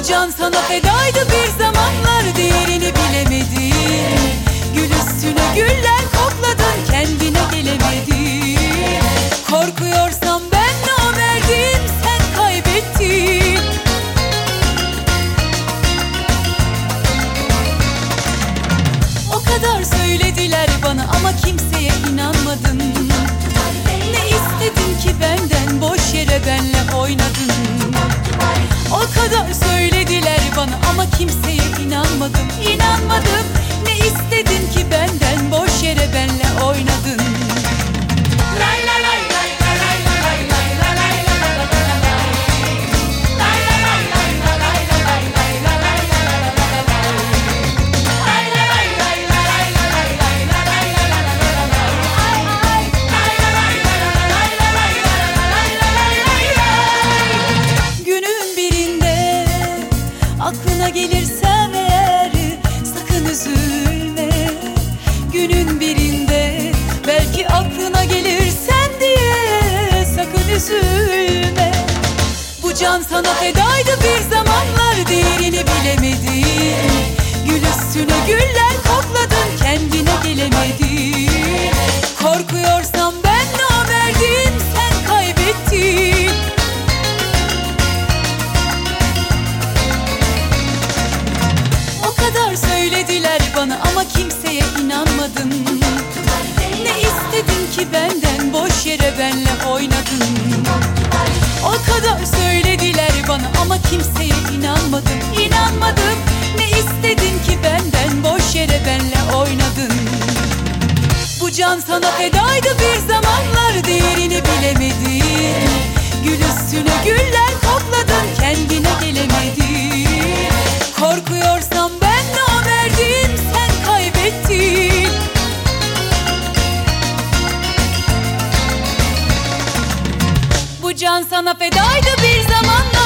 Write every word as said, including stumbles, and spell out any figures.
can sana fedaydı bir zamanlar, değerini bilemedin. Gül üstüne güller kokladın, kendine gelemedin. Korkuyorsam ben namerdim, sen kaybettin. O kadar söylediler bana ama kimseye inanmadım. Ne istedin ki benden, boş yere benle oynadın. O kadar söylediler bana ama kimseye inanmadım, inanmadım. Ne istedin ki benden, boş yere benle oynadın. Lay lay lay lay lay lay lay lay lay lay aklına gelirsem eğer sakın üzülme. Günün birinde belki aklına gelirsen diye sakın üzülme. Bu can sana fedaydı bir zamanlar, değerini bilemedin. Gül üstüne güller kokladın, kendine gelemedin. Korkuyorsam ben namerdim, sen kaybettin. Söylediler bana ama kimseye inanmadım. Ne istedin ki benden, boş yere benle oynadın. O kadar söylediler bana ama kimseye inanmadım, inanmadım. Ne istedin ki benden, boş yere benle oynadın. Bu can sana fedaydı bir zamanlar, değerini bilemedin. Gül üstüne güller kokladın, kendine gelemedin. Korkuyorsam ben namerdim, sen kaybettin. Bu can sana fedaydı bir zamanlar.